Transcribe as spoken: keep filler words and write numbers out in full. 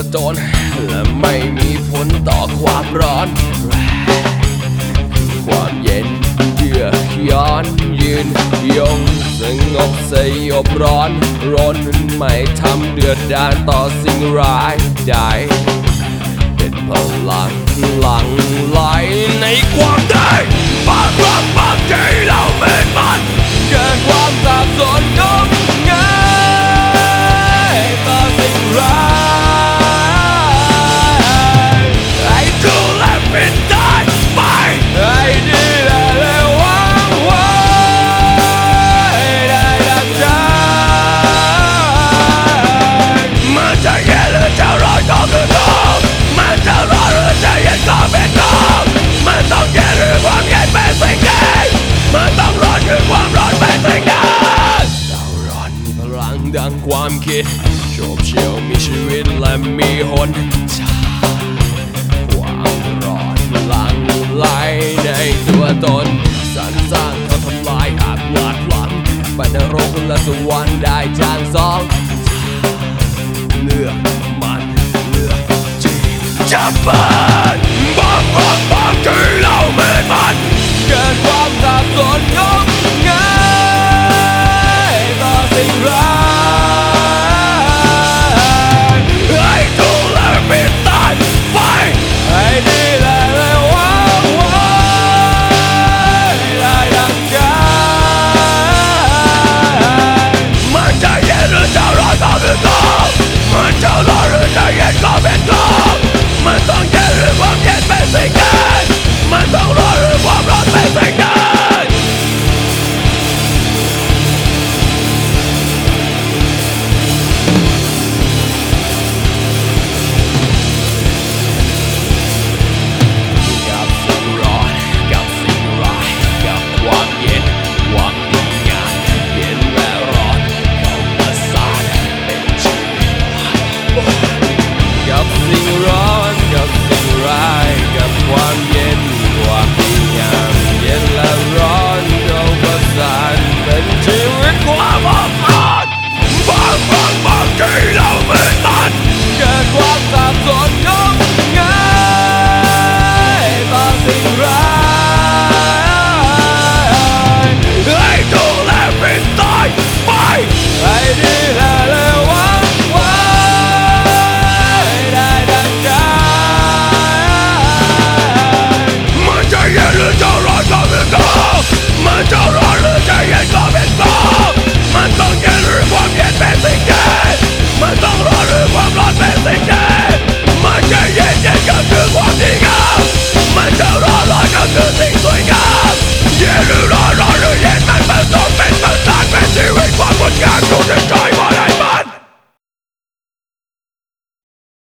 ตนและไม่มีผลต่อความร้อนความเย็นเยือกย้อนยืนยงสงบสยบร้อนรนไม่ทำเดือดดาลต่อสิ่งร้ายใดเป็นพลังหลั่งไหลในความได้ปากรับปากใจเราเป็นมันเกิดความสับสนงมงายต่อสิ่งร้ายให้ดูและเป็นได้ไปให้ดีและหวังไว้ได้ดังใจมันจะแย่หรือจะร้อนก็คือทองมันจะร้อนหรือจะเย็นก็เป็นทองมันต้องแย่หรือความเย็นเป็นสิ่งใดมันต้องร้อนหรือความร้อนเป็นสิ่งนั้นเราร้อนมีพลังดังความคิดโฉบเฉี่ยวมีชีวิตและมีหนทางความร้อนหลั่งไหลในตัวตนสรรสร้างเขาทำลายหากพลาดพลั้งไปนรกและสวรรค์ได้ทางสองเลือกมันเลือกที่จะไป